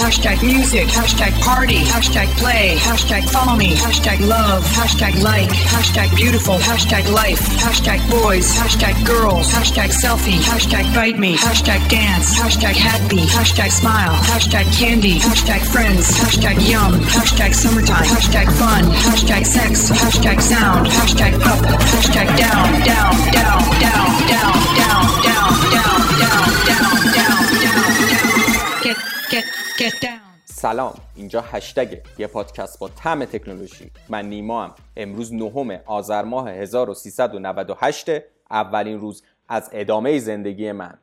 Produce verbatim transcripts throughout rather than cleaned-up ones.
hashtag music, hashtag party, hashtag play, hashtag follow me, hashtag love, hashtag like, hashtag beautiful, hashtag life, hashtag boys, hashtag girls, hashtag selfie, hashtag bite me, hashtag dance, hashtag happy, hashtag smile, hashtag candy, hashtag friends, hashtag yum, hashtag summertime, hashtag fun, hashtag sex, hashtag sound, hashtag up, hashtag down, down, down, down, down, down, down, down, down, down, down, down, down. Get, get, get down. سلام، اینجا هشتگ یه پادکست با طعم تکنولوژی. من نیما ام. امروز نهم آذر ماه هزار و سیصد و نود و هشت، اولین روز از ادامه زندگی من.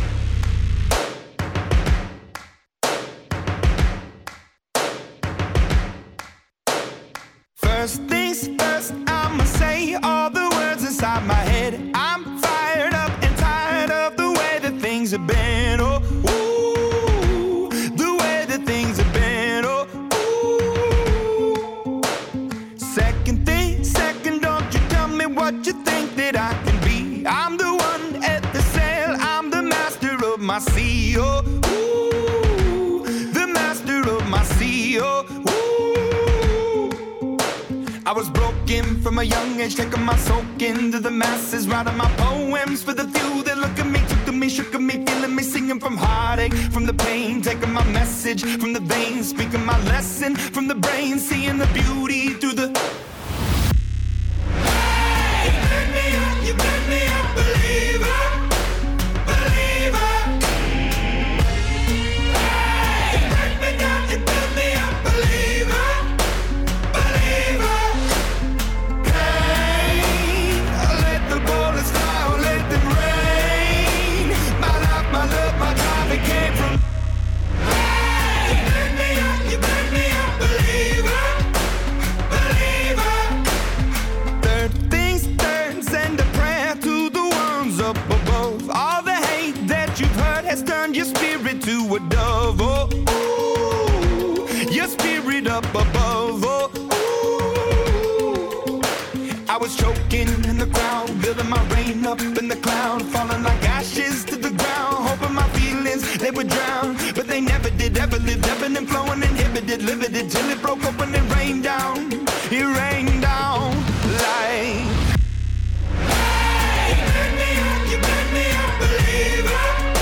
First things first, I'ma say all the words inside my head. I'm fired up and tired of the way that things have been. Oh, ooh, the way that things have been. Oh, ooh. Second thing, second, don't you tell me what you think that I can be. I'm the one at the sail, I'm the master of my sea. Oh, ooh, the master of my sea. Oh, ooh. I was broken from a young age, taking my soak into the masses, writing my poems for the few that look at me, took to me, shook at me, feeling me, singing from heartache, from the pain, taking my message from the veins, speaking my lesson from the brain, seeing the beauty through the. Hey, you burn me up, you burn me up, believer, believer. Hey, you burn me down, you burn me up, believer, believer. Turned your spirit to a dove, oh, ooh, your spirit up above, oh, ooh. I was choking in the crowd, building my rain up in the cloud, falling like ashes to the ground, hoping my feelings, they would drown, but they never did, ever lived, ebbing and flowing, inhibited, limited, till it broke open and rained down, it rained down like. Hey, you burn me up, you burn me up, believer.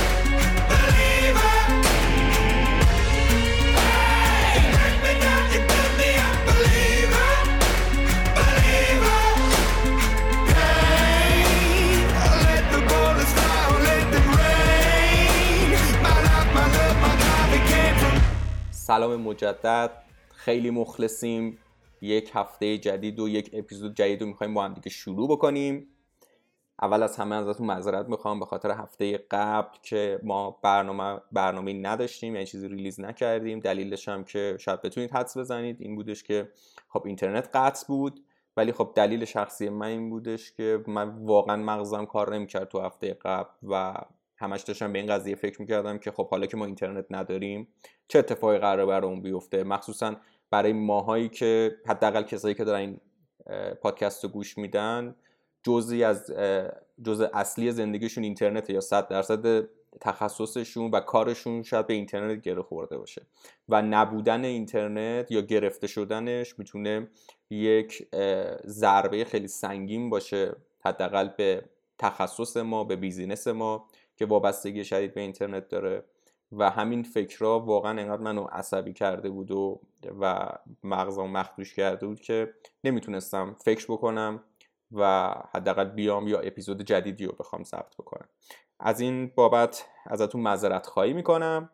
سلام مجدد، خیلی مخلصیم. یک هفته جدید و یک اپیزود جدید رو میخوایم با هم دیگه شروع بکنیم. اول از همه ازتون معذرت میخوام به خاطر هفته قبل که ما برنامه برنامه‌ای نداشتیم، یعنی چیزی ریلیز نکردیم. دلیلش هم که شاید بتونید حدس بزنید این بودش که خب اینترنت قطع بود، ولی خب دلیل شخصی من این بودش که من واقعا مغزم کار نمیکرد تو هفته قبل و همش داشتم به این قضیه فکر میکردم که خب حالا که ما اینترنت نداریم چه اتفاقی قراره برامون بیفته، مخصوصا برای ماهایی که حداقل کسایی که دارن این پادکست رو گوش میدن جزئی از جزء اصلی زندگیشون اینترنته یا صد درصد تخصصشون و کارشون شاید به اینترنت گره خورده باشه و نبودن اینترنت یا گرفته شدنش میتونه یک ضربه خیلی سنگین باشه حداقل به تخصص ما، به بیزینس ما که وابستگی شدید به اینترنت داره. و همین فکرها واقعا انقدر منو عصبی کرده بود و و مغزم مخدوش کرده بود که نمیتونستم فکر بکنم و حداقل بیام یا اپیزود جدیدی رو بخوام ضبط بکنم. از این بابت ازتون معذرت خواهی میکنم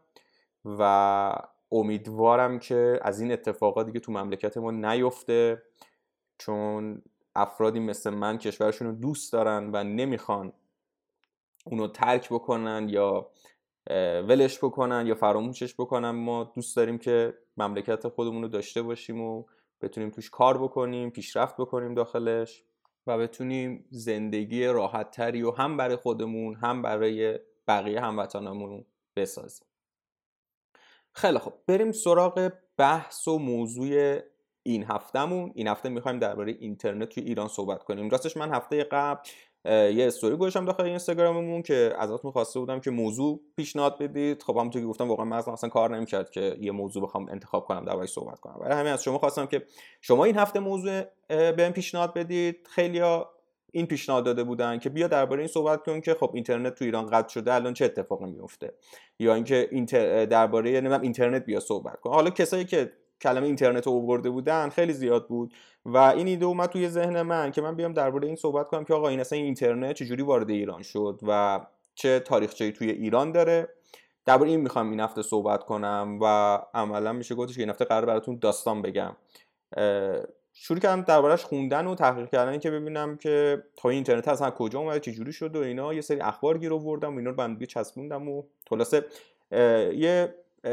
و امیدوارم که از این اتفاقات دیگه تو مملکت ما نیفته، چون افرادی مثل من کشورشون رو دوست دارن و نمیخوان اونو ترک بکنن یا ولش بکنن یا فراموشش بکنن. ما دوست داریم که مملکت خودمون رو داشته باشیم و بتونیم توش کار بکنیم، پیشرفت بکنیم داخلش و بتونیم زندگی راحت تری و هم برای خودمون هم برای بقیه هموطنامون بسازیم. خیلی خب، بریم سراغ بحث و موضوع این هفتهمون. این هفته میخوایم درباره اینترنت توی ایران صحبت کنیم. راستش من هفته قبل یه استوری گذاشتم داخل اینستاگراممون که ازتون خواسته بودم که موضوع پیشنهاد بدید. خب همونطور که گفتم واقعا مغزم اصلا کار نمی‌کرد که یه موضوع بخوام انتخاب کنم دربارش صحبت کنم. برای همین از شما خواستم که شما این هفته موضوع بهم پیشنهاد بدید. خیلیا این پیشنهاد داده بودن که بیا درباره این صحبت کنیم که خب اینترنت تو ایران قطع شده، الان چه اتفاقی میفته، یا اینکه اینتر... درباره نمیدونم اینترنت بیا صحبت کن. حالا کسایی که کلمه اینترنت رو آورده بودن خیلی زیاد بود و این ایده اومد توی ذهن من که من بیام درباره این صحبت کنم که آقا این اصلا این اینترنت چجوری وارد ایران شد و چه تاریخچه‌ای توی ایران داره. درباره این میخوام این هفته صحبت کنم و عملا میشه گفتش که این هفته قرار براتون داستان بگم. شروع کردم دربارش خوندن و تحقیق کردن که ببینم که تا اینترنت اصلا کجا اومده، چه جوری شد و اینا. یه سری اخبار گیر آوردم و اینا رو با هم دیگه چسبوندم و خلاصه یه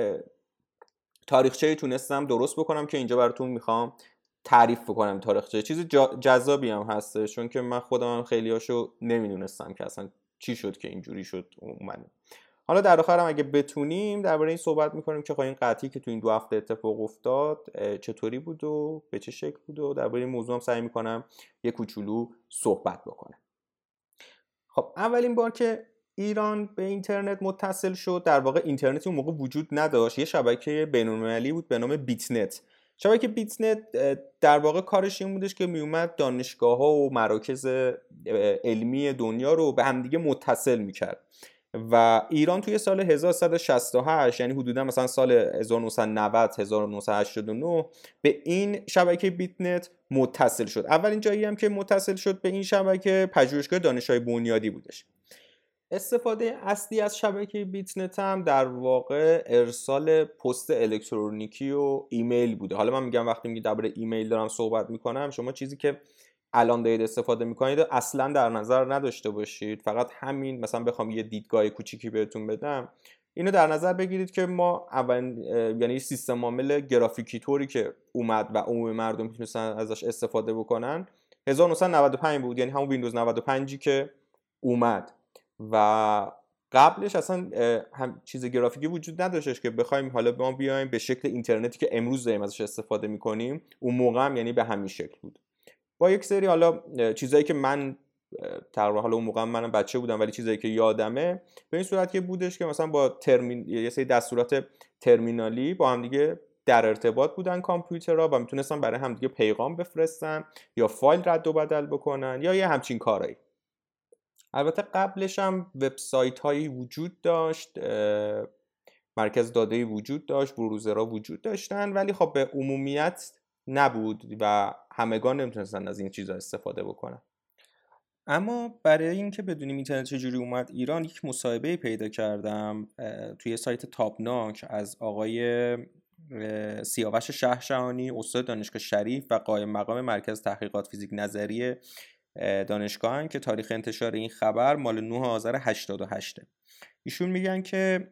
تاریخچه‌ای تونستم درست بکنم که اینجا براتون میخوام تعریف بکنم. تاریخچه چیز جذابی هم هست چون که من خودم هم خیلیاشو نمیدونستم که اصلا چی شد که اینجوری شد اومد. حالا در آخر هم اگه بتونیم درباره این صحبت میکنیم که خب این قطعی که تو این دو هفته اتفاق افتاد چطوری بود و به چه شکل بود و درباره این موضوع هم سعی میکنم یه کوچولو صحبت بکنم. خب اولین بار که ایران به اینترنت متصل شد، در واقع اینترنتی اون موقع وجود نداشت، یه شبکه بین‌المللی بود به نام بیتنت. شبکه بیتنت در واقع کارش این بودش که میومد دانشگاه‌ها و مراکز علمی دنیا رو به هم دیگه متصل میکرد و ایران توی سال هزار و سیصد و شصت و هشت یعنی حدودا مثلا سال هزار و نهصد و نود هزار و نهصد و هشتاد و نه به این شبکه بیتنت متصل شد. اولین جایی هم که متصل شد به این شبکه پژوهشگاه دانشگاه بنیادی بودش. استفاده اصلی از شبکه بیتنت هم در واقع ارسال پست الکترونیکی و ایمیل بوده. حالا من میگم وقتی میگم درباره ایمیل دارم صحبت میکنم، شما چیزی که الان دارید استفاده میکنید اصلا در نظر نداشته باشید. فقط همین مثلا بخوام یه دیدگاه کوچیکی بهتون بدم، اینو در نظر بگیرید که ما اول یعنی سیستم عامل گرافیکی طوری که اومد و عموم مردم میتونستن ازش استفاده بکنن هزار و نهصد و نود و پنج بود، یعنی همون ویندوز نود و پنج که اومد و قبلش اصلا هم چیز گرافیکی وجود نداشتش که بخوایم حالا ما بیایم به شکل اینترنتی که امروز داریم ازش استفاده میکنیم. اون موقع هم یعنی به همین شکل بود با یک سری حالا چیزایی که من تقریبا حالا اون موقع منم بچه بودم ولی چیزایی که یادمه به این صورت که بودش که مثلا با ترمین یه سری دستورات ترمینالی با هم دیگه در ارتباط بودن کامپیوترها و میتونستن برای هم دیگه پیغام بفرستن یا فایل رد و بدل بکنن یا یه همچین کارایی. البته قبلش هم وبسایت هایی وجود داشت، مرکز داده‌ای وجود داشت، بروزرها وجود داشتن ولی خب به عمومیت نبود و همگان نمیتونستن از این چیزا استفاده بکنن. اما برای اینکه بدونیم اینترنت چجوری اومد ایران، یک مصاحبه پیدا کردم توی سایت تاپناک از آقای سیاوش شهرشهانی، استاد دانشگاه شریف و قائم مقام مرکز تحقیقات فیزیک نظری دانشگاهن که تاریخ انتشار این خبر مال نه آذر هشتاد و هشت. ایشون میگن که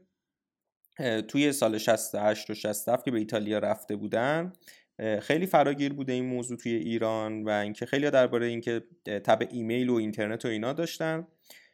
توی سال شصت و هشت و شصت و هفت که به ایتالیا رفته بودن خیلی فراگیر بوده این موضوع توی ایران و اینکه خیلی درباره اینکه تب ایمیل و اینترنت و اینا داشتن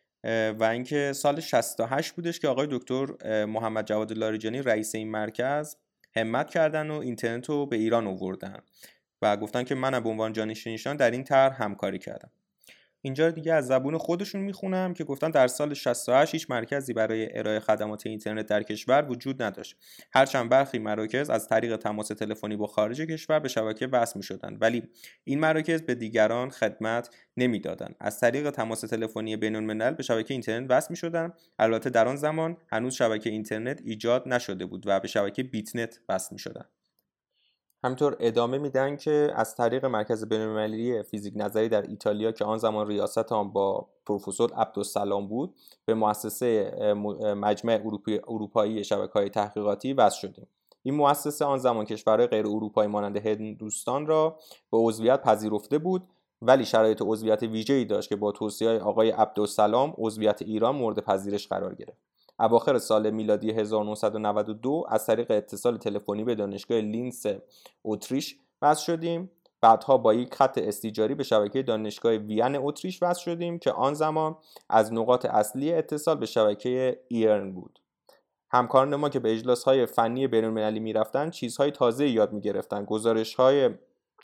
و اینکه سال شصت و هشت بودش که آقای دکتر محمد جواد لاریجانی رئیس این مرکز همت کردن و اینترنت رو به ایران آوردن و گفتن که من به عنوان جانشینشان در این طرح همکاری کردم. اینجا دیگه از زبون خودشون میخونم که گفتن در سال شصت و هشت هیچ مرکزی برای ارائه خدمات اینترنت در کشور وجود نداشت. هرچند برخی مراکز از طریق تماس تلفنی با خارج کشور به شبکه وصل میشدند ولی این مراکز به دیگران خدمت نمیدادند. از طریق تماس تلفنی بین‌الملل به شبکه اینترنت وصل میشدند. البته در آن زمان هنوز شبکه اینترنت ایجاد نشده بود و به شبکه بیتنت وصل میشدند. همینطور ادامه میدن که از طریق مرکز بین‌المللی فیزیک نظری در ایتالیا که آن زمان ریاست آن با پروفسور عبدالسلام بود به مؤسسه مجمع اروپایی شبکه‌های تحقیقاتی وصل شدیم. این مؤسسه آن زمان کشورهای غیر اروپایی مانند هندوستان را به عضویت پذیرفته بود ولی شرایط عضویت ویژه‌ای داشت که با توصیه آقای عبدالسلام عضویت ایران مورد پذیرش قرار گرفت. اواخر سال میلادی هزار و نهصد و نود و دو از طریق اتصال تلفنی به دانشگاه لینس اتریش وصل شدیم. بعدها با یک خط استیجاری به شبکه دانشگاه وین اتریش وصل شدیم که آن زمان از نقاط اصلی اتصال به شبکه ایرن بود. همکاران ما که به اجلاس‌های فنی بین‌المللی می‌رفتند چیزهای تازه یاد می‌گرفتند. گزارش‌های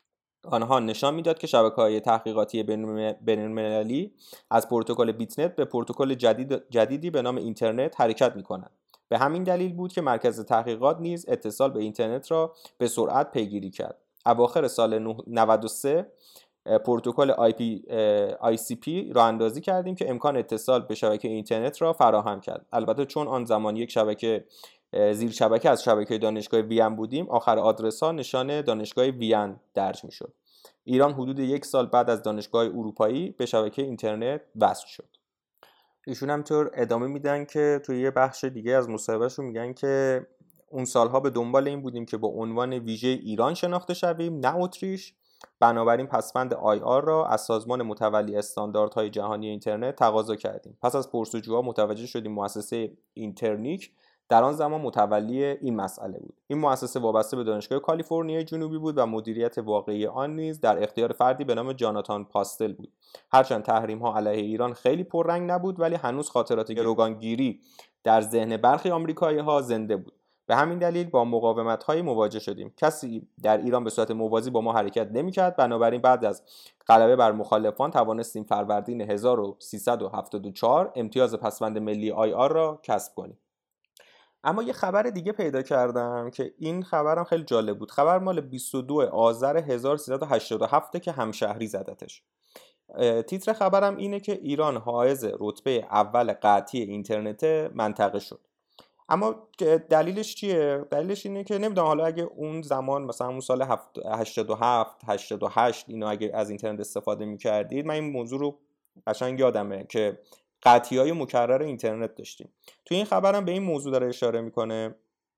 آنها نشان میداد که شبکه‌های تحقیقاتی بین‌المللی از پروتکل بیتنت به پروتکل جدید جدیدی به نام اینترنت حرکت می‌کنند. به همین دلیل بود که مرکز تحقیقات نیز اتصال به اینترنت را به سرعت پیگیری کرد. اواخر سال نود و سه پروتکل آی پی آی سی پی را اندازی کردیم که امکان اتصال به شبکه اینترنت را فراهم کرد. البته چون آن زمان یک شبکه زیر شبکه از شبکه دانشگاه وین بودیم، آخر آدرس ها نشان دانشگاه وین درج می شد. ایران حدود یک سال بعد از دانشگاه اروپایی به شبکه اینترنت وصل شد. ایشون هم طور ادامه میدن که توی یه بخش دیگه از مصاحبهشون میگن که اون سالها به دنبال این بودیم که با عنوان ویژه ایران شناخته شویم، نه اتریش. بنابراین پسوند آی آر را از سازمان متولی استانداردهای جهانی اینترنت تقاضا کردیم. پس از پرسجوها متوجه شدیم مؤسسه اینترنیک در آن زمان متولی این مسئله بود. این مؤسسه وابسته به دانشگاه کالیفرنیا جنوبی بود و مدیریت واقعی آن نیز در اختیار فردی به نام جاناتان پاستل بود. هرچند تحریم‌ها علیه ایران خیلی پررنگ نبود، ولی هنوز خاطرات گروگانگیری در ذهن برخی آمریکایی‌ها زنده بود. به همین دلیل با مقاومت‌های مواجه شدیم. کسی در ایران به صورت موازی با ما حرکت نمی‌کرد. بنابراین بعد از غلبه بر مخالفان توانستیم فروردین هزار و سیصد و هفتاد و چهار امتیاز پسوند ملی آی آر را کسب کنیم. اما یه خبر دیگه پیدا کردم که این خبرم خیلی جالب بود. خبر مال بیست و دو آذر هزار و سیصد و هشتاد و هفت که همشهری زدتش. تیتر خبرم اینه که ایران حائز رتبه اول قطعی اینترنت منطقه شد. اما دلیلش چیه؟ دلیلش اینه که نمیدونم حالا اگه اون زمان مثلا اون سال هشتاد و هفت هشتاد و هشت اینا اگه از اینترنت استفاده می‌کردید، من این موضوع رو قشنگ یادمه که قطعی‌های مکرر اینترنت داشتیم. توی این خبرم به این موضوع داره اشاره میکنه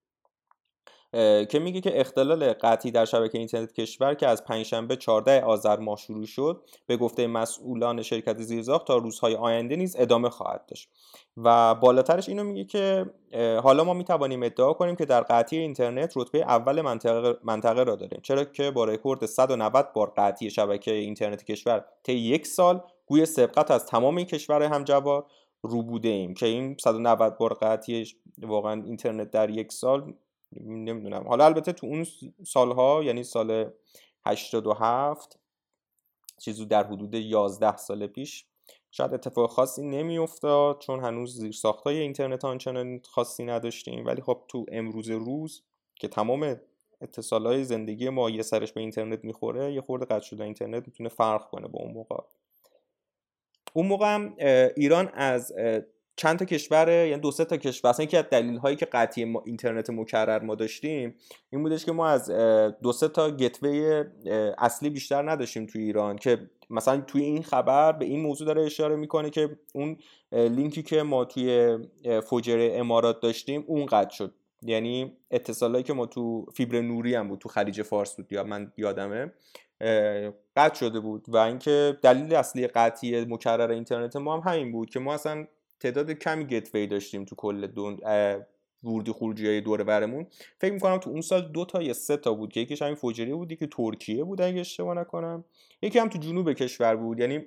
که میگه که اختلال قطعی در شبکه اینترنت کشور که از پنجشنبه چهاردهم آذر ماه شروع شد، به گفته مسئولان شرکت زیرساخت تا روزهای آینده نیز ادامه خواهد داشت. و بالاترش اینو میگه که حالا ما میتوانیم ادعا کنیم که در قطعی اینترنت رتبه اول منطقه منطقه را داریم، چرا که با رکورد صد و نود بار قطعی شبکه اینترنت کشور طی یک سال گوی سبقت از تمام این کشورهای همجوار رو بوده ایم که این صد و نود بار قطعی واقعا اینترنت در یک سال نمیدونم. حالا البته تو اون سالها یعنی سال هشتاد و هفت چیزی در حدود یازده سال پیش شاید اتفاق خاصی نمیافتاد چون هنوز زیرساختای اینترنت آنچنان خاصی نداشتیم، ولی خب تو امروز روز که تمام اتصالات زندگی ما یه سرش به اینترنت میخوره، یه خورده قطع شده اینترنت میتونه فرق کنه با اون موقع. اون موقع هم ایران از چند تا کشور، یعنی دو سه تا کشور، اصلا یکی از دلایلی که قطعی ما اینترنت مکرر ما داشتیم این بودش که ما از دو سه تا گتوی اصلی بیشتر نداشتیم توی ایران، که مثلا توی این خبر به این موضوع داره اشاره میکنه که اون لینکی که ما توی فجر امارات داشتیم اون قطع شد. یعنی اتصالایی که ما تو فیبر نوری هم بود، تو خلیج فارس بود یا من یادمه، قطع شده بود. و اینکه دلیل اصلی قطعی مکرر اینترنت ما هم همین بود که ما اصلا تعداد کمی گتوی داشتیم تو کل دون ورودی خروجی‌های دور برمون. فکر می‌کنم تو اون سال دو تا یا سه تا بود که یکیش همین فجری بود که ترکیه بود اگه اشتباه نکنم، یکی هم تو جنوب کشور بود. یعنی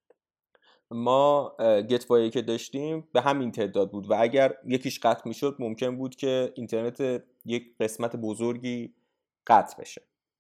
ما گتوایی که داشتیم به همین تعداد بود و اگر یکیش قطع می‌شد ممکن بود که اینترنت یک قسمت بزرگی قطع بشه.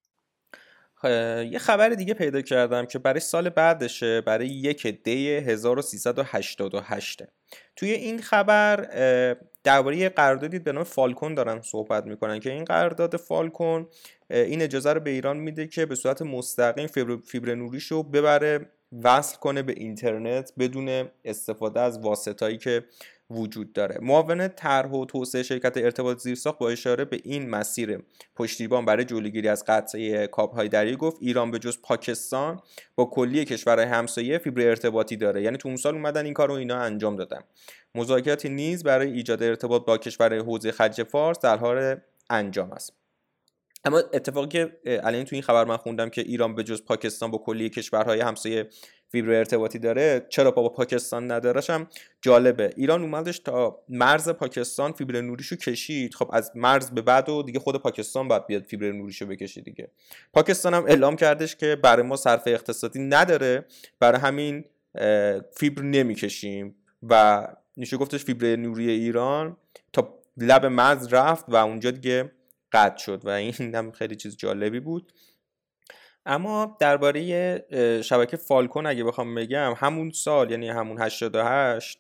یه خبر دیگه پیدا کردم که برای سال بعدشه، برای یک دی هزار و سیصد و هشتاد و هشت. توی این خبر درباره یه قراردادی به نام فالکون دارن صحبت میکنن که این قرارداد فالکون این اجازه رو به ایران میده که به صورت مستقیم فیبر, فیبر نوریشو ببره وصل کنه به اینترنت بدون استفاده از واسطه‌ای که وجود داره. معاون طرح و توسعه شرکت ارتباط زیرساخت با اشاره به این مسیر پشتیبان برای جلوگیری از قطع کابل‌های دریایی گفت ایران به جز پاکستان با کلیه کشورهای همسایه فیبر ارتباطی داره. یعنی تو اون سال اومدن این کارو اینا انجام دادن. مذاکراتی نیز برای ایجاد ارتباط با کشورهای حوزه خلیج فارس در حال انجام است. اما اتفاقی که الان تو این خبر من خوندم که ایران به جز پاکستان با کلیه کشورهای همسایه فیبر ارتباطی داره، چرا با پاکستان ندارش هم جالبه. ایران اومدش تا مرز پاکستان فیبر نوریشو کشید، خب از مرز به بعد و دیگه خود پاکستان باید بیاد فیبر نوریشو بکشه دیگه. پاکستان هم اعلام کردش که برای ما صرفه اقتصادی نداره، برای همین فیبر نمیکشیم و میشه گفتش فیبر نوری ایران تا لب مرز رفت و اونجا دیگه قطع شد و این هم خیلی چیز جالبی بود. اما درباره شبکه فالکون اگه بخوام بگم، همون سال یعنی همون هشتاد و هشت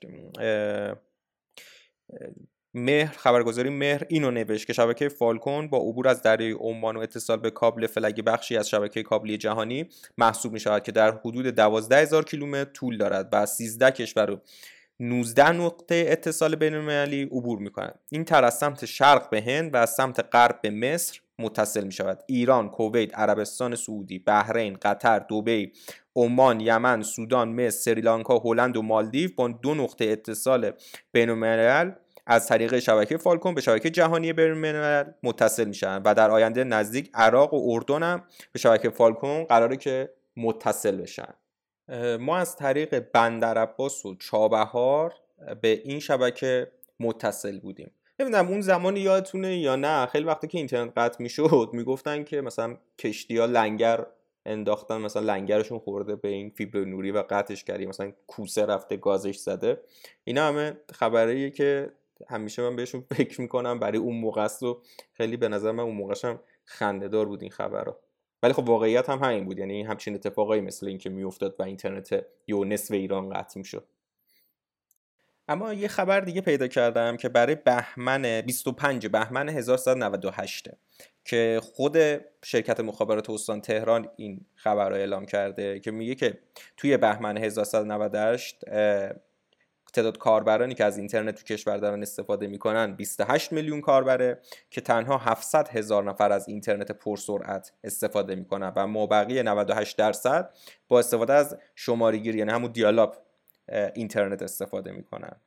مهر خبرگزاری مهر اینو نوشت که شبکه فالکون با عبور از دریای عمان و اتصال به کابل فلگی بخشی از شبکه کابلی جهانی محسوب می شود که در حدود دوازده هزار کیلومتر طول دارد و سیزده کشور و نوزده نقطه اتصال بین‌المللی عبور می کند. این تر از سمت شرق به هند و از سمت غرب به مصر متصل می شود. ایران، کویت، عربستان سعودی، بحرین، قطر، دبی، عمان، یمن، سودان، مصر، سریلانکا، هلند و مالدیو با دو نقطه اتصال بین‌الملل از طریق شبکه فالکون به شبکه جهانی بین‌الملل متصل میشن و در آینده نزدیک عراق و اردن هم به شبکه فالکون قراره که متصل بشن. ما از طریق بندرعباس و چابهار به این شبکه متصل بودیم. نمیدونم اون زمان یادتونه یا نه، خیلی وقتی که اینترنت قطع میشد میگفتن که مثلا کشتی‌ها لنگر انداختن، مثلا لنگرشون خورده به این فیبر نوری و قطعش کردی، مثلا کوسه رفته گازش زده. اینا همه خبریه که همیشه من بهشون فکر میکنم برای اون موقع است و خیلی به نظر من اون موقعش هم خنده‌دار بود این خبرها. ولی خب واقعیت هم همین بود، یعنی همچین اتفاقایی مثل این که میافتاد و اینترنت یو نصف ایران قطع میشد. اما یه خبر دیگه پیدا کردم که برای بهمن بیست و پنج بهمن هزار و سیصد و نود و هشت که خود شرکت مخابرات استان تهران این خبر رو اعلام کرده که میگه که توی بهمن هزار و سیصد و نود و هشت تعداد کاربرانی که از اینترنت تو کشور دارن استفاده میکنن بیست و هشت میلیون کاربره که تنها هفتصد هزار نفر از اینترنت پرسرعت استفاده میکنن و مابقی نود و هشت درصد با استفاده از شماره‌گیری یعنی همون دیال-آپ اینترنت استفاده میکنن.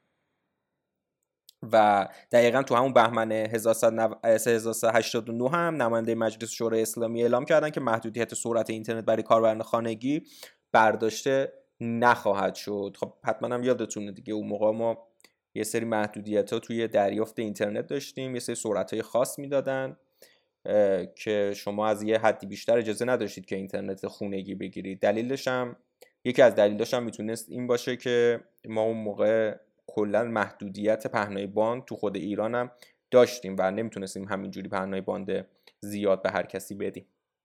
و دقیقاً تو همون بهمن هزار و سیصد و هشتاد و نه هم نماینده مجلس شورای اسلامی اعلام کردن که محدودیت سرعت اینترنت برای کاربران خانگی برداشته نخواهد شد. خب حتما هم یادتونه دیگه اون موقع ما یه سری محدودیت ها توی دریافت اینترنت داشتیم، یه سری سرعت های خاص میدادن که شما از یه حدی بیشتر اجازه نداشتید که اینترنت خونگی بگیرید. دلیلش هم یکی از دلیلش هم میتونست این باشه که ما اون موقع کلا محدودیت پهنای باند تو خود ایران هم داشتیم و نمیتونستیم همینجوری پهنای باند زیاد به هر کسی بدیم.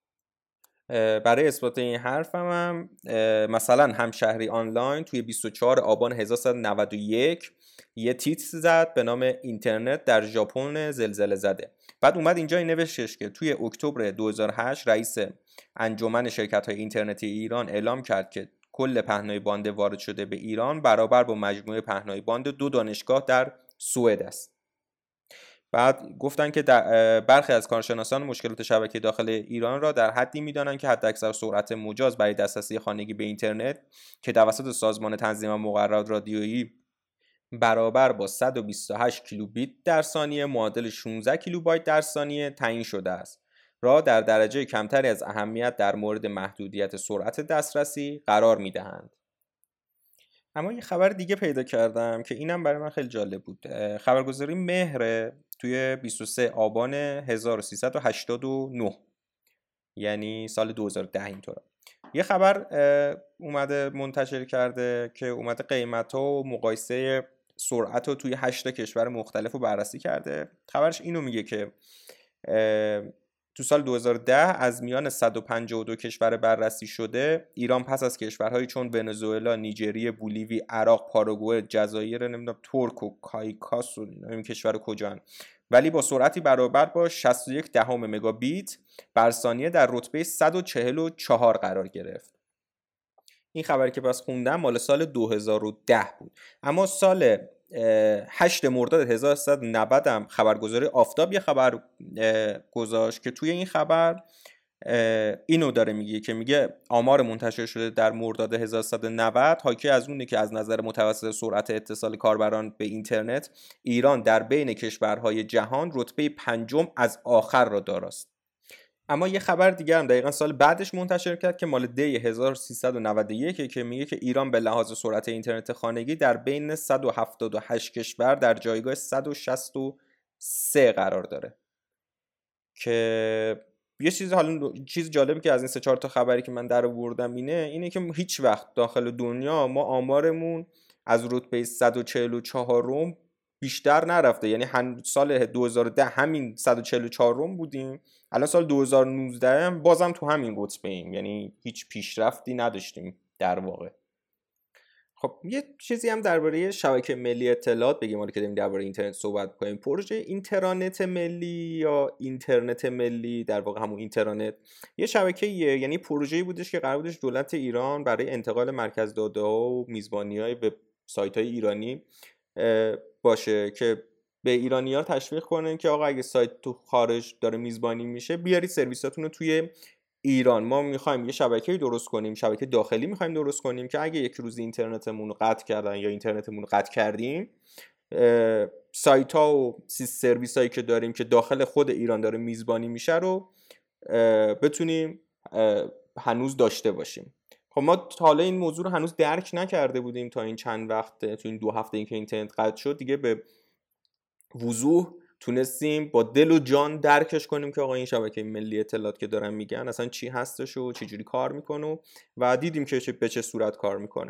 برای اثبات این حرفم هم مثلا همشهری آنلاین توی بیست و چهارم آبان هزار و سیصد و نود و یک یه تیتر زد به نام اینترنت در ژاپن زلزله زده. بعد اومد اینجا این نوشتش که توی اکتبر دو هزار و هشت رئیس انجمن شرکت‌های اینترنتی ایران اعلام کرد که کل پهنای باند وارد شده به ایران برابر با مجموعه پهنای باند دو دانشگاه در سوئد است. بعد گفتن که برخی از کارشناسان مشکلات شبکه داخل ایران را در حدی می‌دانند که حداکثر سرعت مجاز برای دسترسی خانگی به اینترنت که توسط سازمان تنظیم مقررات رادیویی برابر با صد و بیست و هشت کیلوبیت در ثانیه معادل شانزده کیلوبایت در ثانیه تعیین شده است را در درجه کمتری از اهمیت در مورد محدودیت سرعت دسترسی قرار می‌دهند. اما یه خبر دیگه پیدا کردم که اینم برای من خیلی جالب بود. خبرگزاری مهر توی بیست و سوم آبان هزار و سیصد و هشتاد و نه یعنی سال دو هزار و ده اینطوره یه خبر اومده منتشر کرده که اومده قیمت‌ها و مقایسه سرعت رو توی هشت کشور مختلف رو بررسی کرده. خبرش اینو میگه که تو سال دو هزار و ده از میان صد و پنجاه و دو کشور بررسی شده ایران پس از کشورهایی چون ونزوئلا، نیجریه، بولیوی، عراق، پاراگوئه، جزایر، نمیدونم ترک و کایکاس و این کشور کجان ولی با سرعتی برابر با شصت و یک دهم مگابیت بر ثانیه در رتبه صد و چهل و چهار قرار گرفت. این خبری که پس خوندم مال سال دو هزار و ده بود. اما سال هشت مرداد هزار و سیصد و نود هم خبرگزاری آفتاب یه خبر گذاشت که توی این خبر اینو داره میگه که میگه آمار منتشر شده در مرداد هزار و سیصد و نود حاکی از اونه که از نظر متوسط سرعت اتصال کاربران به اینترنت ایران در بین کشورهای جهان رتبه پنجم از آخر را داراست. اما یه خبر دیگه هم دقیقاً سال بعدش منتشر کرد که مال دی هزار و سیصد و نود و یک که میگه که ایران به لحاظ سرعت اینترنت خانگی در بین صد و هفتاد و هشت کشور در جایگاه صد و شصت و سه قرار داره. که یه چیز حالا چیز جالبی که از این سه چهار تا خبری که من در آوردم اینه اینه که هیچ وقت داخل دنیا ما آمارمون از رتبه صد و چهل و چهار بیشتر نرفته. یعنی هن سال دو هزار و ده همین صد و چهل و چهار روم بودیم، الان سال دو هزار و نوزده هم بازم تو همین رتبه ایم، یعنی هیچ پیشرفتی نداشتیم در واقع. خب یه چیزی هم درباره شبکه ملی اطلاعات بگیم، حالا که داریم درباره اینترنت صحبت کنیم. پروژه اینترنت ملی یا اینترنت ملی، در واقع همون اینترنت، یه شبکه‌ایه، یعنی پروژه‌ای بودش که قرار بودش دولت ایران برای انتقال مرکز داده‌ها و میزبانی‌های وب سایت‌های ایرانی باشه که به ایرانی‌ها تشویق کنن که آقا اگه سایت تو خارج داره میزبانی میشه بیارید سرویساتون رو توی ایران. ما میخوایم یه شبکه‌ای درست کنیم، شبکه داخلی میخوایم درست کنیم که اگه یک روز اینترنتمون رو قطع کردن یا اینترنتمون رو قطع کردیم، سایت ها و سرویس هایی که داریم که داخل خود ایران داره میزبانی میشه رو بتونیم هنوز داشته باشیم. خب ما تا حالا این موضوع رو هنوز درک نکرده بودیم تا این چند وقت، تو این دو هفته این که اینترنت قطع شد دیگه به وضوح تونستیم با دل و جان درکش کنیم که آقا این شبکه ملی اطلاعات که دارن میگن اصلا چی هستش و چه جوری کار میکنه و دیدیم که به چه صورت کار میکنه.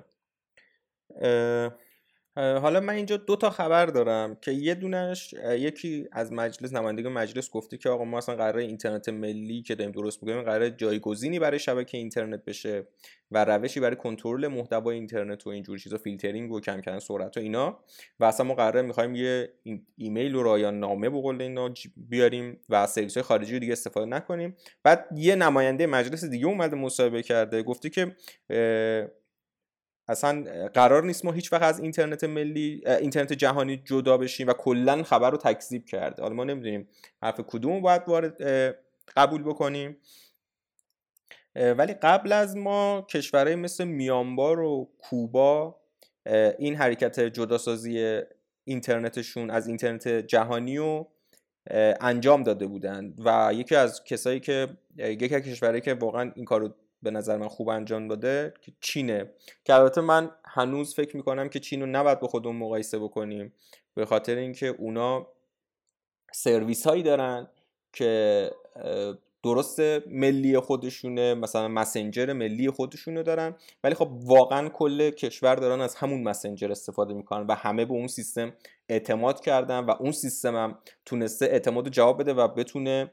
حالا من اینجا دو تا خبر دارم که یه دونش یکی از مجلس، نماینده مجلس گفته که آقا ما اصلا قراره اینترنت ملی که داریم درست می‌کنیم قراره جایگزینی برای شبکه اینترنت بشه و روشی برای کنترل محتوای اینترنت و اینجور چیزا، فیلترینگ و کم کردن سرعت و اینا، و اصلا ما قراره می‌خوایم یه ایمیل و رایان نامه به قول اینا بیاریم و از سرویس‌های خارجی رو دیگه استفاده نکنیم. بعد یه نماینده مجلس دیگه اومده مصاحبه کرده گفته که اصلا قرار نیست ما هیچ وقت از اینترنت ملی اینترنت جهانی جدا بشیم و کلا خبر رو تکذیب کرده. حالا ما نمیدونیم حرف کدوم باید وارد قبول بکنیم، ولی قبل از ما کشورهای مثل میانمار و کوبا این حرکت جداسازی اینترنتشون از اینترنت جهانی رو انجام داده بودند و یکی از کسایی که یکی از کشورهایی که واقعا این کارو به نظر من خوب انجام داده که چینه، که البته من هنوز فکر میکنم که چین رو نباید با خودمون مقایسه بکنیم، به خاطر اینکه اونا سرویس هایی دارن که درست ملی خودشونه، مثلا مسنجر ملی خودشونو دارن، ولی خب واقعا کل کشور دارن از همون مسنجر استفاده میکنن و همه به اون سیستم اعتماد کردن و اون سیستم هم تونسته اعتماد جواب بده و بتونه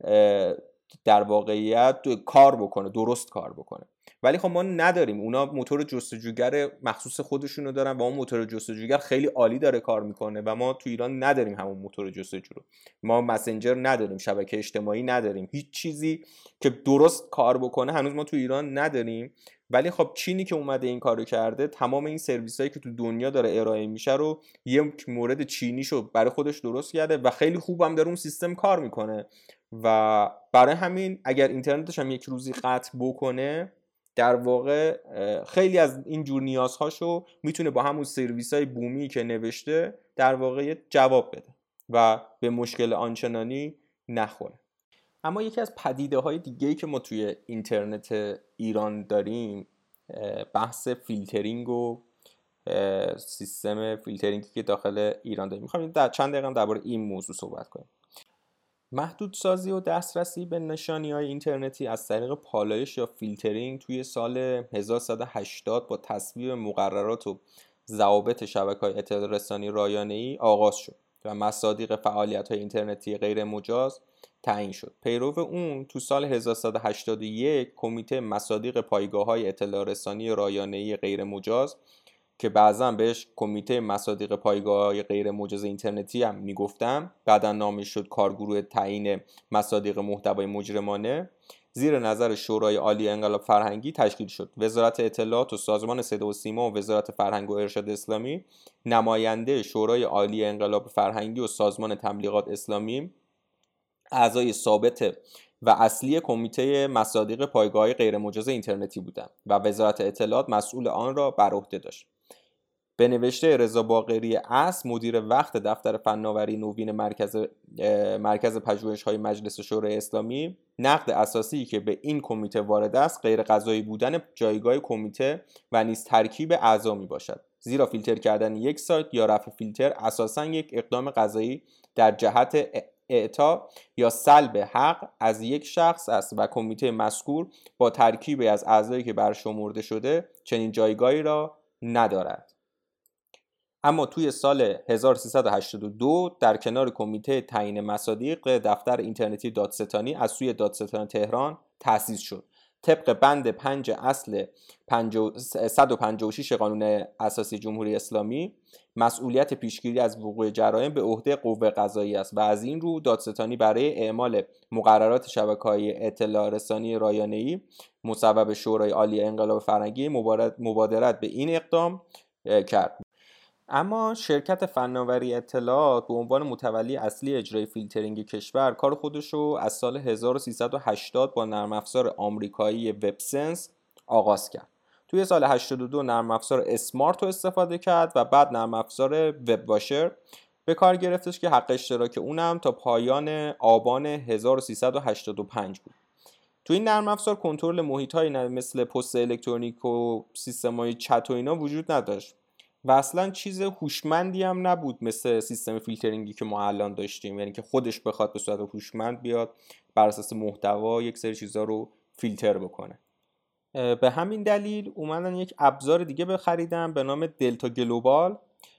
در واقعیت کار بکنه، درست کار بکنه. ولی خب ما نداریم، اونا موتور جستجوگر مخصوص خودشونو دارن و اون موتور جستجوگر خیلی عالی داره کار میکنه و ما تو ایران نداریم همون موتور جستجو رو. ما مسنجر نداریم، شبکه اجتماعی نداریم، هیچ چیزی که درست کار بکنه هنوز ما تو ایران نداریم. ولی خب چینی که اومده این کارو کرده، تمام این سرویسایی که تو دنیا داره ارائه میشه رو یک مورد چینیشو برای خودش درست کرده و خیلی خوبم داره اون سیستم کار میکنه و برای همین اگر اینترنتش هم یک روزی قطع بکنه، در واقع خیلی از این جور نیازهاشو میتونه با همون سرویسای بومی که نوشته در واقع جواب بده و به مشکل آنچنانی نخوره. اما یکی از پدیده‌های دیگه‌ای که ما توی اینترنت ایران داریم بحث فیلترینگ و سیستم فیلترینگی که داخل ایران داریم. می‌خوام در چند دقیقه درباره این موضوع صحبت کنیم. محدودسازی و دسترسی به نشانی‌های اینترنتی از طریق پالایش یا فیلترینگ توی سال هزار و سیصد و هشتاد با تصویب مقررات و ضوابط شبکه‌های اطلاع رسانی رایانه‌ای آغاز شد و مصادیق فعالیت‌های اینترنتی غیر مجاز تعیین شد. پیرو اون تو سال هزار و سیصد و هشتاد و یک کمیته مصادیق پایگاه‌های اطلاع رسانی رایانه‌ای غیر مجاز که بعضا بهش کمیته مصادیق پایگاه‌های غیر مجاز اینترنتی هم میگفتم، بعدا نامش شد کارگروه تعیین مصادیق محتوای مجرمانه، زیر نظر شورای عالی انقلاب فرهنگی تشکیل شد. وزارت اطلاعات و سازمان صدا و سیما و وزارت فرهنگ و ارشاد اسلامی نماینده شورای عالی انقلاب فرهنگی و سازمان تبلیغات اسلامی اعضای ثابت و اصلی کمیته مصادیق پایگاه‌های غیر مجاز اینترنتی بودند و وزارت اطلاعات مسئول آن را بر عهده داشت. به نوشته رضا باقری اصل مدیر وقت دفتر فناوری نوین مرکز مرکز پژوهش‌های مجلس شورای اسلامی، نقد اساسی که به این کمیته وارد است غیر قضایی بودن جایگاه کمیته و نیز ترکیب اعضا میباشد، زیرا فیلتر کردن یک سایت یا رفع فیلتر اساساً یک اقدام قضایی در جهت اعطا یا سلب حق از یک شخص است و کمیته مذکور با ترکیبی از اعضایی که برشمرده شده چنین جایگاهی را ندارد. اما توی سال هزار و سیصد و هشتاد و دو در کنار کمیته تعیین مصادیق دفتر اینترنتی دادستانی از سوی دادستان تهران تأسیس شد. طبق بند پنج اصل صد و پنجاه و شش قانون اساسی جمهوری اسلامی مسئولیت پیشگیری از وقوع جرایم به عهده قوه قضاییه است و از این رو دادستانی برای اعمال مقررات شبکه‌های اطلاع رسانی رایانه‌ای مصوب شورای عالی انقلاب فرهنگی مبادرت به این اقدام کرد. اما شرکت فناوری اطلاعات به عنوان متولی اصلی اجرای فیلترینگ کشور کار خودش رو از سال هزار و سیصد و هشتاد با نرم افزار آمریکایی وب سنس آغاز کرد. توی سال هشتاد و دو نرم افزار اسمارت رو استفاده کرد و بعد نرم افزار وب واشر به کار گرفتش که حق اشتراک اونم تا پایان آبان هزار و سیصد و هشتاد و پنج بود. تو این نرم افزار کنترل محیط‌های مثل پست الکترونیک و سیستم‌های چت و اینا وجود نداشت و اصلا چیز هوشمندی هم نبود مثل سیستم فیلترینگی که ما الان داشتیم، یعنی که خودش بخواد به صورت هوشمند بیاد بر اساس محتوا یک سری چیزا رو فیلتر بکنه. به همین دلیل اومدن یک ابزار دیگه بخریدن به نام دلتا گلوبال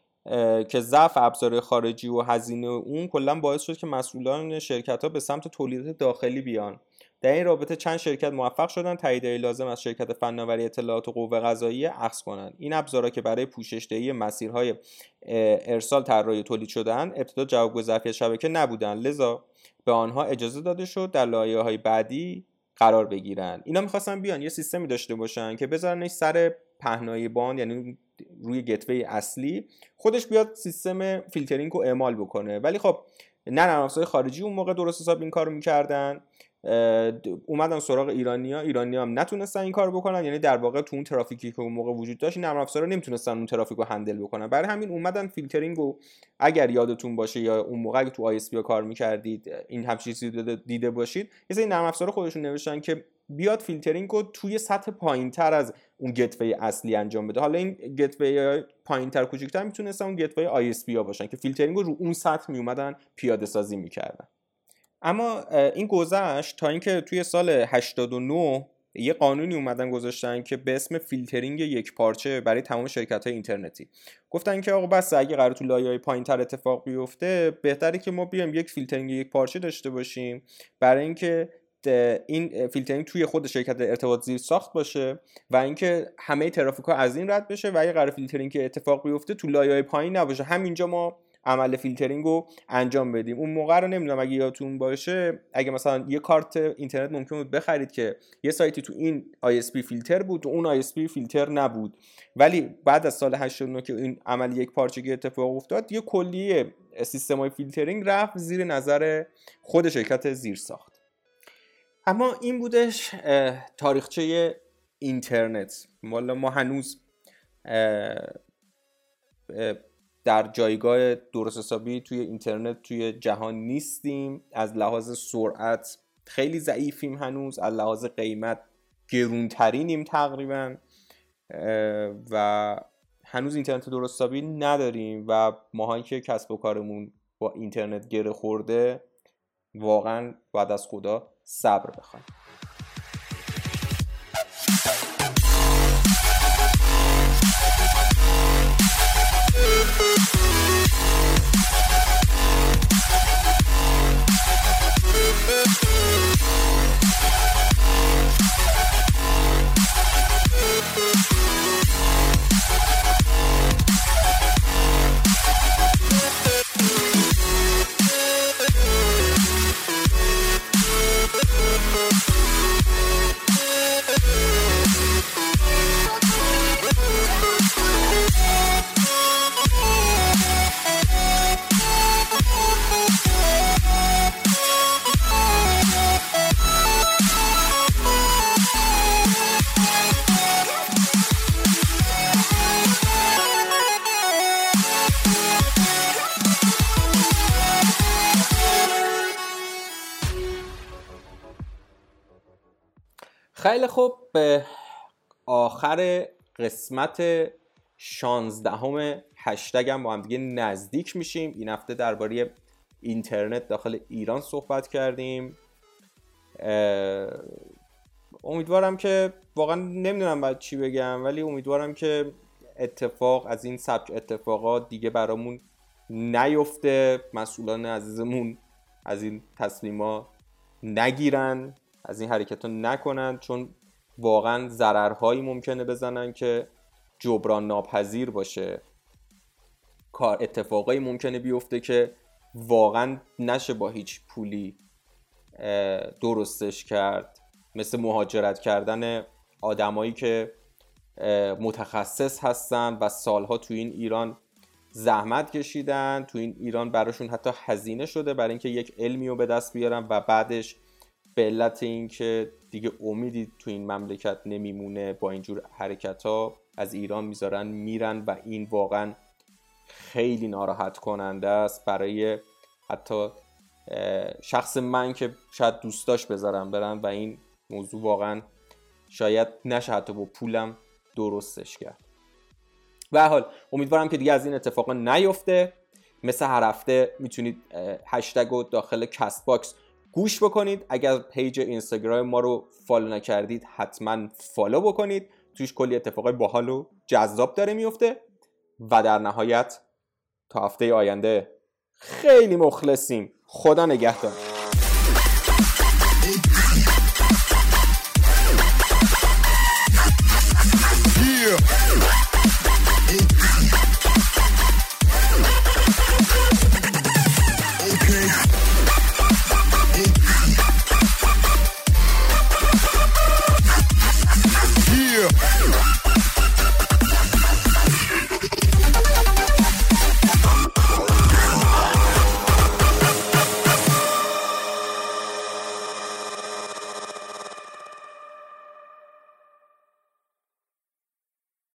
که ضعف ابزار خارجی و هزینه اون کلا باعث شد که مسئولان شرکت‌ها به سمت تولیدات داخلی بیان. در این رابطه چند شرکت موفق شدن تاییدیه لازم از شرکت فناوری اطلاعات و قوه قضاییه اخذ کنند. این ابزارها که برای پوشش‌دهی مسیرهای ارسال طراحی تولید شدن ابتدا جوابگو ظرفیت شبکه نبودن، لذا به آنها اجازه داده شد در لایه‌های بعدی قرار بگیرن. اینا می‌خواستن بیان یه سیستمی داشته باشن که بذارنش سر پهنای باند، یعنی روی گتوی اصلی خودش بیاد سیستم فیلترینگ رو اعمال بکنه. ولی خب نه نرم افزار خارجی اون موقع درست حساب این کارو می‌کردن، اومدن سراغ ایرانی‌ها، ایرانی‌ها هم نتونستن این کارو بکنن، یعنی در واقع تو اون ترافیکی که اون موقع وجود داشت نرم افزارا نمیتونستن اون ترافیک رو هندل بکنن. برای همین اومدن فیلترینگ رو، اگر یادتون باشه یا اون موقع اگه تو آی اس پی کار می‌کردید این همچین چیزی دیده باشید، یه سری نرم افزارا خودشون نوشتن که بیاد فیلترینگ رو توی سطح پایین‌تر از اون گتوی اصلی انجام بده. حالا این گتوی پایین‌تر کوچیک‌تر میتونستن اون گتوی آی اس پی ها باشن که فیلترینگ رو رو اون سطح میومدن پیاده سازی می‌کردن. اما این گذشت تا اینکه توی سال هشتاد و نه یه قانونی اومدن گذاشتن که به اسم فیلترینگ یک پارچه برای تمام شرکت‌های اینترنتی. گفتن که آقا بس اگه قرار تو لایه‌های پایین‌تر اتفاق بیفته بهتره که ما بیایم یک فیلترینگ یک پارچه داشته باشیم برای اینکه این فیلترینگ توی خود شرکت ارتباط زیر ساخت باشه و اینکه همه ترافیک‌ها از این رد بشه و اگه قرار فیلترینگ اتفاق بیفته تو لایه‌های پایین نباشه، همینجا ما عمل فیلترینگ رو انجام بدیم. اون موقع رو نمیدونم اگه یادتون باشه، اگه مثلا یه کارت اینترنت ممکن بود بخرید که یه سایتی تو این آی اس پی فیلتر بود و اون آی اس پی فیلتر نبود، ولی بعد از سال هشتاد و نه که این عمل یک پارچگی اتفاق افتاد یه کلیه سیستم‌های فیلترینگ رفت زیر نظر خود شرکت زیر ساخت. اما این بودش تاریخچه اینترنت. والا ما هنوز در جایگاه درست حسابی توی اینترنت توی جهان نیستیم. از لحاظ سرعت خیلی ضعیفیم هنوز، از لحاظ قیمت گرونترینیم تقریبا و هنوز اینترنت درست حسابی نداریم و ماهایی که کسب و کارمون با اینترنت گره خورده واقعا باید از خدا صبر بخوایم. خیلی خوب، به آخر قسمت شانزدهم هشتگ هم با هم دیگه نزدیک میشیم. این هفته درباره اینترنت داخل ایران صحبت کردیم. امیدوارم که واقعا نمیدونم باید چی بگم، ولی امیدوارم که اتفاق از این سبک اتفاقات دیگه برامون نیفته، مسئولان عزیزمون از این تصمیما نگیرن، از این حرکت ها نکنن، چون واقعا ضررهایی ممکنه بزنن که جبران ناپذیر باشه. کار اتفاقایی ممکنه بیفته که واقعا نشه با هیچ پولی درستش کرد، مثل مهاجرت کردن آدمایی که متخصص هستن و سالها تو این ایران زحمت کشیدن، تو این ایران براشون حتی هزینه شده برای اینکه یک علمی رو به دست بیارن و بعدش به علت اینکه دیگه امیدی تو این مملکت نمیمونه با اینجور حرکت‌ها از ایران میذارن میرن و این واقعا خیلی ناراحت کننده است برای حتی شخص من که شاید دوستاش بذارم برن و این موضوع واقعا شاید نشه حتی با پولم درستش کرد. به هر حال امیدوارم که دیگه از این اتفاقا نیفته. مثل هر هفته میتونید هشتگ رو داخل کست باکس گوش بکنید. اگر پیج اینستاگرام ما رو فالو نکردید حتما فالو بکنید، توش کلی اتفاقای باحال و جذاب داره میفته. و در نهایت تا هفته آینده خیلی مخلصیم. خدا نگهدار.